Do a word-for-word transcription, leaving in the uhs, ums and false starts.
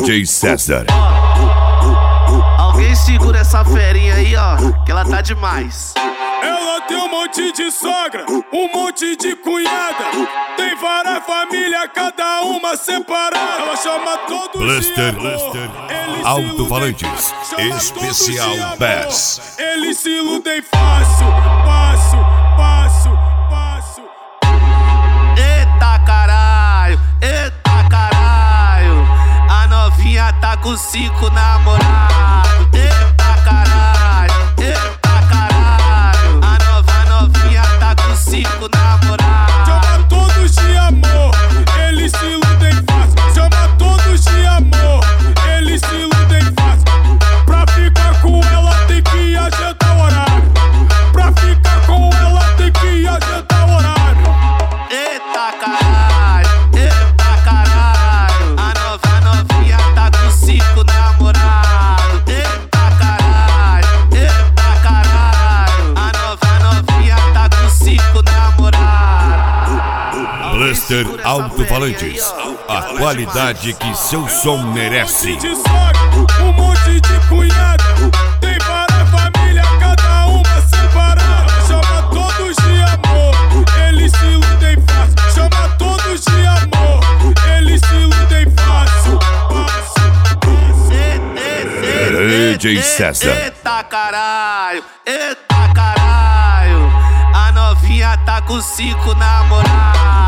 D J César. Alguém segura essa ferinha aí, ó, que ela tá demais. Ela tem um monte de sogra, um monte de cunhada. Tem várias famílias, cada uma separada. Ela chama todos Blaster, de amor. Alto-falantes, especial Bass. Eles se iludem fácil, passo, passo, passo. Eita caralho, eita caralho. A novinha tá com cinco namorados. Eita caralho, eita caralho. A nova a novinha tá com cinco namorados. Chama todos de amor, eles se iludem fácil. Chama todos de amor, eles se iludem fácil. Pra ficar com ela tem que agendar o horário. Pra ficar com ela tem que agendar o horário. Eita caralho, eita caralho. A nova a novinha tá com cinco namorados. Eita caralho, eita caralho. A nova a novinha tá com cinco namorados. Blaster Alto-falantes, a qualidade que seu som merece. De sogra, um monte de cunhada. Tem várias famílias, cada uma separada. Chama todos de amor, eles se iludem fácil. Chama todos de amor, eles se iludem fácil. Passo, passo. D J César. Eita caralho, eita caralho. A novinha tá com cinco namorados.